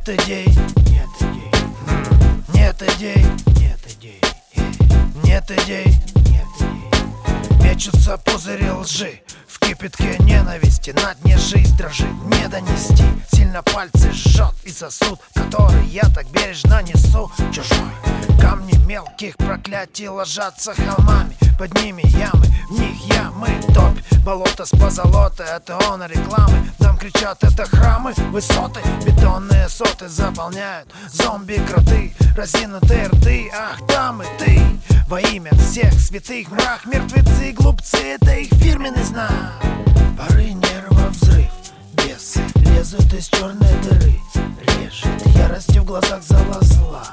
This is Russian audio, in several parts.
Нет идей, нет идей, нет идей, нет идей, нет идей, нет идей. Мечутся пузыри лжи в кипятке ненависти, на дне жизнь дрожит, не донести. Сильно пальцы жжет и сосуд, который я так бережно несу. Чужой камни мелких проклятий ложатся холмами, под ними ямы, в них ямы топь. Болото с позолотой, это он рекламы. Нам кричат, это храмы, высоты. Бетонные соты заполняют зомби-кроты, разинутые рты. Ах, там и ты, во имя всех святых мрак. Мертвецы, глупцы, это их фирменный знак. Поры нервов, взрыв, бесы лезут из черной дыры. Режет яростью в глазах зала зла.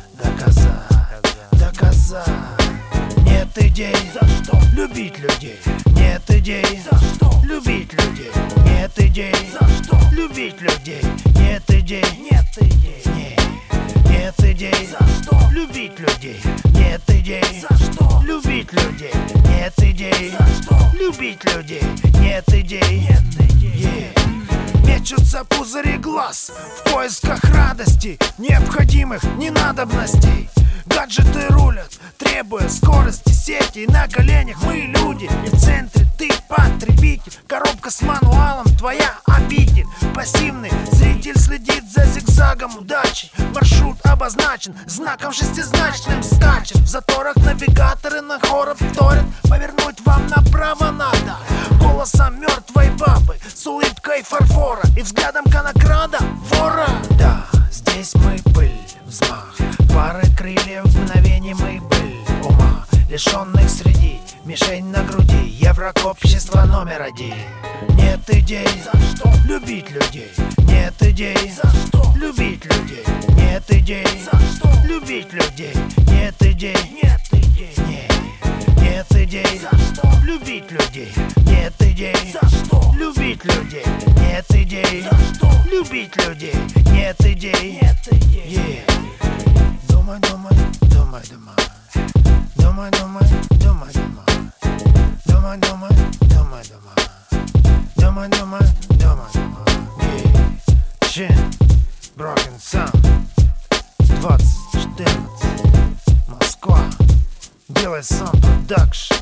Доказать. Нет идей, за что любить людей. Нет идей, за что любить людей. Нет идей, за что любить людей. Нет идей, нет идей, нет идей, за что любить людей. Нет идей, за что любить людей. Нет идей, за что любить людей. Нет идей, нет идей. Мечутся пузыри глаз в поисках радости, необходимых ненадобностей. Гаджеты рулят, требуя скорости сети. На коленях мы люди, и в центре ты потребитель. Коробка с мануалом, твоя обитель. Пассивный зритель следит за зигзагом удачи. Маршрут обозначен знаком шестизначным. Скачет в заторах навигаторы, на хором вторят. Повернуть вам направо надо голосом мертвой бабы, с улыбкой фарфора и взглядом конокрада вора. Да, здесь мы пыль, взмах пары крыльев, в мгновение мы быль ума, лишенных среди, мишень на груди. Я враг общества номер один. Нет идей, за что любить людей. Нет идей, за что любить людей. Нет идей, за что любить людей. Нет идей, нет идей, нет идей, за что любить людей. Нет идей, за что любить людей. Нет идей, за что любить людей. Нет идей, нет идей. Думай, думай, думай, думай. Думай, думай, думай, думай. Думай, думай, думай, думай. Думай, думай, думай, думай. Чин, Broken Sound, 2014, Москва. Делай сам продакшн.